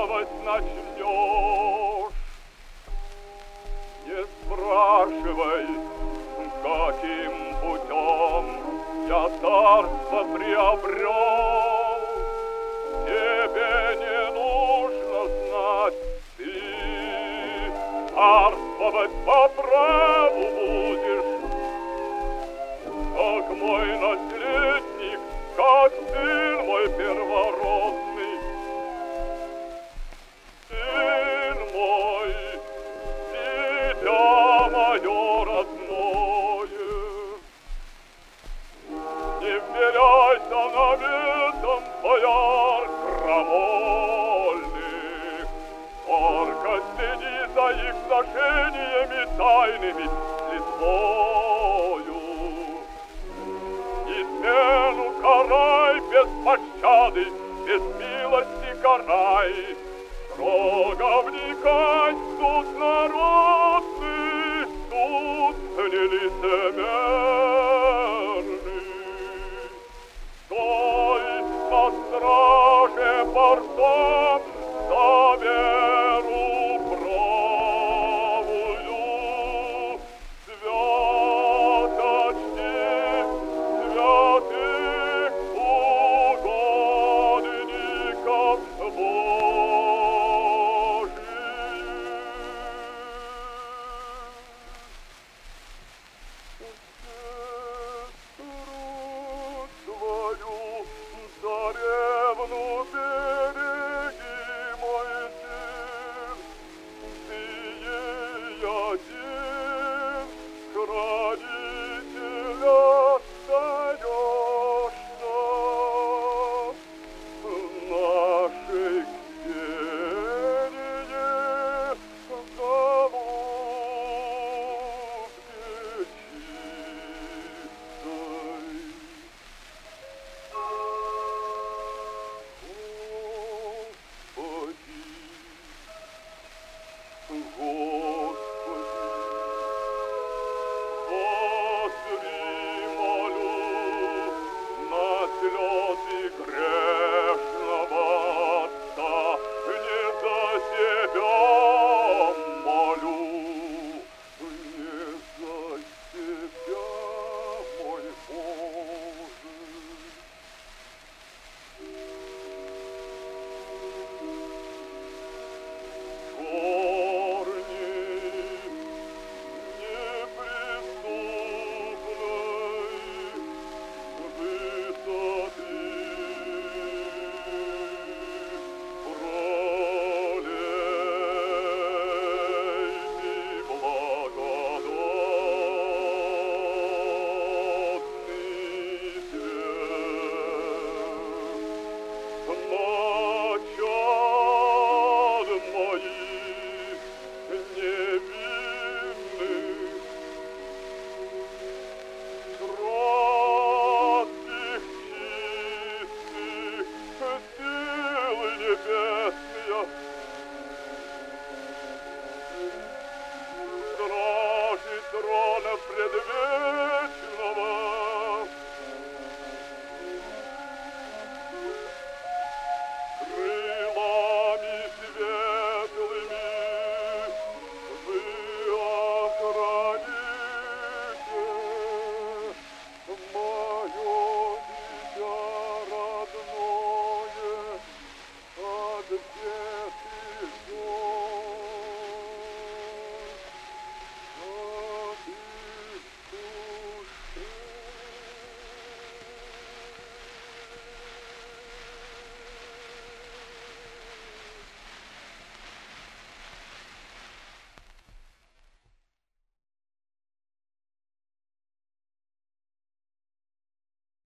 царствовать начнешь. Не спрашивай, каким путем я царство приобрел. Тебе не нужно знать, ты царствовать по праву будешь, как мой наследник, как сын мой первородный. Сын мой, дитя мое родное, не вверяйся наветам бояр крамольных, только следи за их сношениями тайными листвою. Измену карай без пощады, без милости карай, строго вникай в суд народный, суд нелицемерный. Стой на страже портом за веру правую, святости святых угодников Божиих. Твою царевну береги, мой сын, ты ей один хранителя остаешься. Нашей Ксении голубке чистой. Воззри, молю, на слезы грешного отца, не за себя молю, не за себя, мой Боже. Предвечного, крылами светлыми вы охраните мое дитя родное от бед и зол.